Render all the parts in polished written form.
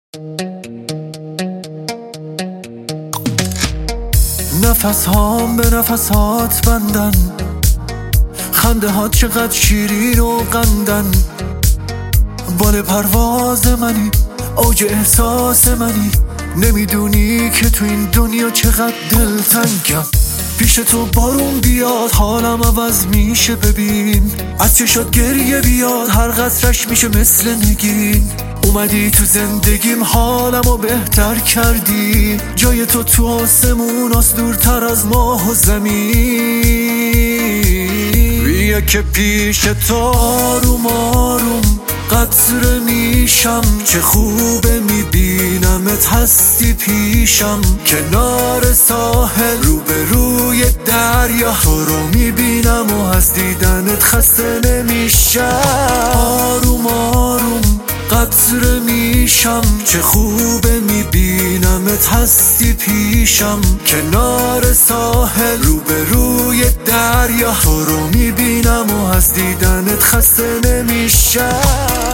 نفس هام به نفس هات بندن، خنده هات چقدر شیرین و قندن. بال پرواز منی، اوج احساس منی، نمیدونی که تو این دنیا چقدر دلتنگم. پیش تو بارون بیاد حالم عوض میشه، ببین از چشات گریه بیاد هر قطرش میشه مثل نگین. اومدی تو زندگیم حالمو بهتر کردی، جای تو آسموناست دورتر از ماه و زمین. بیا که پیش تو آروم آروم قطره میشم، چه خوبه میبینمت هستی پیشم. کنار ساحل روبروی دریا تو رو میبینم و از دیدنت خسته نمیشم. آروم آروم قطره میشم، چه خوبه میبینمت هستی پیشم. کنار ساحل روبروی دریا تو رو میبینم و از دیدنت خسته نمیشم.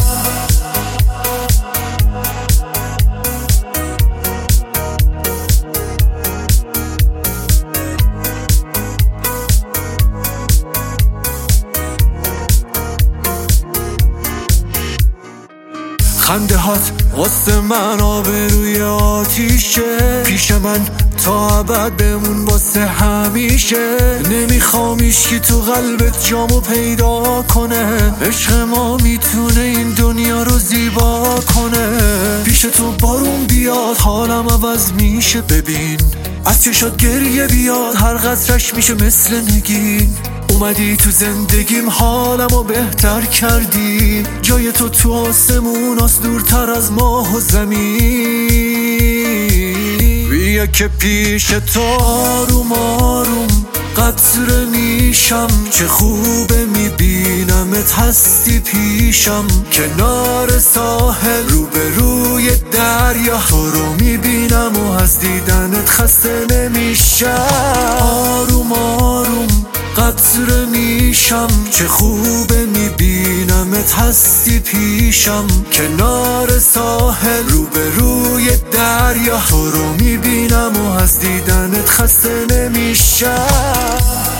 خنده هات واسه من آبروی آتیشه، پیش من تا ابد بمون واسه همیشه. نمیخوام هیچکی تو قلبت جامو پیدا کنه، عشق ما میتونه این دنیا رو زیبا کنه. پیش تو بارون بیاد حالم عوض میشه، ببین از چشات گریه بیاد هر قطرش میشه مثل نگین. اومدی تو زندگیم حالمو بهتر کردی، جای تو آسموناست دورتر از ماه و زمین. بیا که پیش تو آروم آروم قطره میشم، چه خوبه میبینمت هستی پیشم. کنار ساحل روبروی دریا تو رو میبینم و از دیدنت خسته نمیشم. آروم آروم قطره میشم، چه خوبه میبینمت هستی پیشم. کنار ساحل روبروی دریا تو رو میبینم و از دیدنت خسته نمیشم.